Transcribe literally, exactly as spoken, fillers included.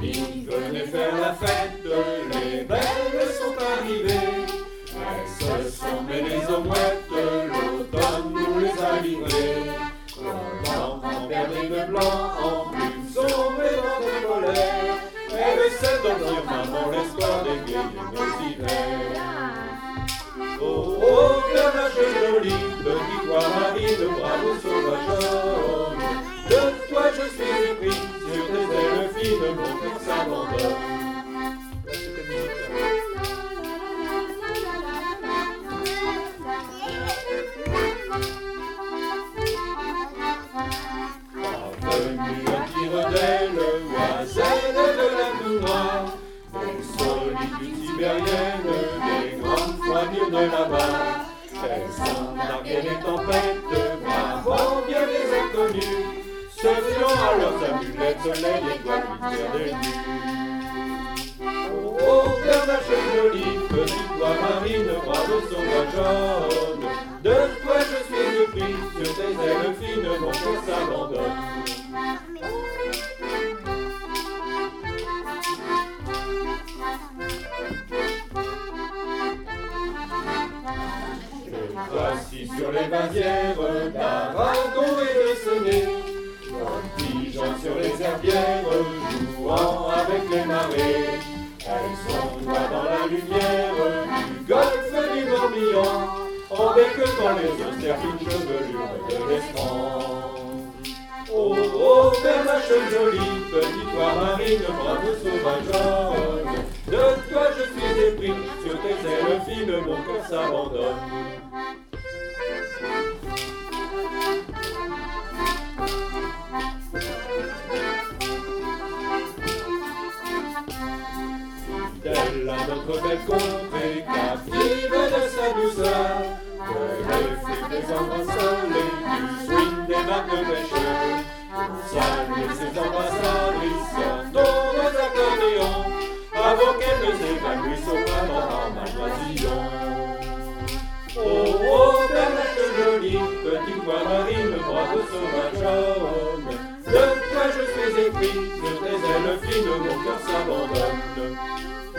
marine, venez faire la fête, les belles sont arrivées. Elles se sont mêlées aux mouettes, l'automne nous les a livrées. Blanc, grand-père de blanc, en plume sombre et ventre polaire. Elle essaie d'endormir maman l'espoir d'égayer nos hivers. Oh, oh, Père Vache jolie, petit toi marine, bravo sauvage jaune. De toi je suis épris, sur tes ailes fines, mon cœur s'abandonne. Parvenue à tire-d'aile, oiselle de la noire, des solitudes sibériennes, des grandes froidures de là-bas. Elles sont larguées les tempêtes, bravant bien les inconnus, se fiant à leurs amulettes, soleil, étoiles, lumière des nues. Oh, oh, Père Vache jolie, petite voix marine, bravo sauvage jaune. De toi je suis épris, sur tes ailes fines, mon cœur s'abandonne. Voici sur les vasières d'Aragon et de Séné, voltigeant sur les herbières, jouant avec les marées. Elles sont loin dans la lumière du golfe du Morbihan, en becquetant les austères fines chevelures de l'estran. Oh, oh, Père Vache jolie, petite voix marine, brave sauvage jaune. De toi je suis épris, sur tes ailes fines, mon cœur s'abandonne. Fidèle à notre belle contrée, captive de sa douceur, de l'effet des embrassades et du swing des marques de pêcheurs. Saluez ces ambassadrices, sortons nos accordéons, avant qu'elles ne s'évanouissent au printemps en malvoisillon. Oh, oh, Père Vache jolie, petite voix marine, brave sauvage jaune. De toi je suis épris, sur tes ailes fines, mon cœur s'abandonne.